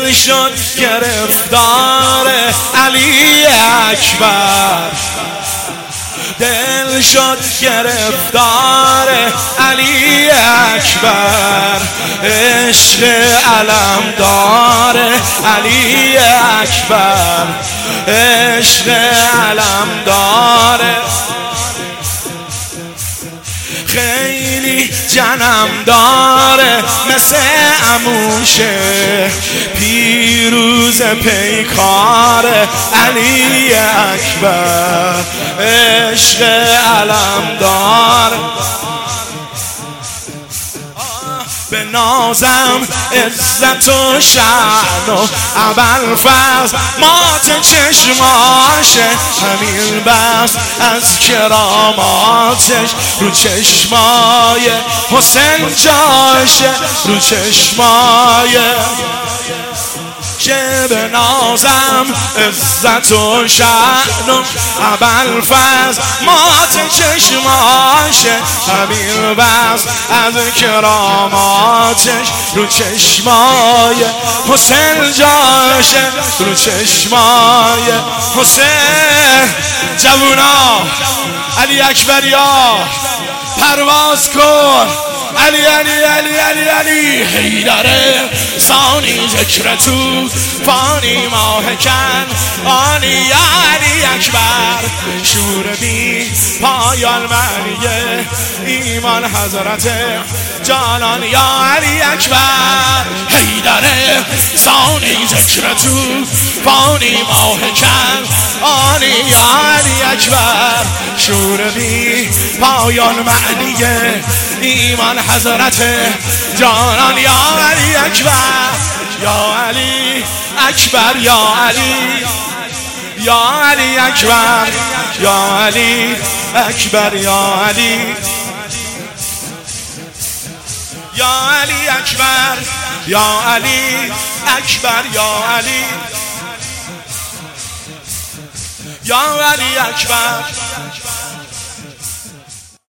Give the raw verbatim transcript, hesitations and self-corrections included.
دل شد گرفتار علی اکبر، دل شد گرفتار علی اکبر، عشق علمدار علی اکبر، عشق علمدار. خیلی جنم داره مثل عموشه، پیروز پیکار علی اکبر، عشق علمدار. به نازم عزت و شأن و ابوالفضل مات چشماشه، همین بس از کراماتش رو چشمای حسین جاشه، رو چشمای که به نازم عزت و شأن و ابوالفضل مات چشماشه، همین بس از کراماتش رو چشمای حسین جاشه، رو چشمای حسین. جوونا علی اکبریا پرواز کن، علی علی علی علی علی حیدره ثانی ذکر تو فانی ماه کن آنی یا علی اکبر، شور بی پایان معنیه ایمان حضرت جانان یا علی اکبر. حیدره ثانی ذکر تو فانی ماه کن آنی یا علی اکبر، شور بی پایان معنیه ایمان حضرت جانان یا علی اکبر، یا علی اکبر، یا علی، یا علی اکبر، یا علی اکبر، یا علی، یا علی اکبر، یا علی اکبر، یا علی، یا علی اکبر.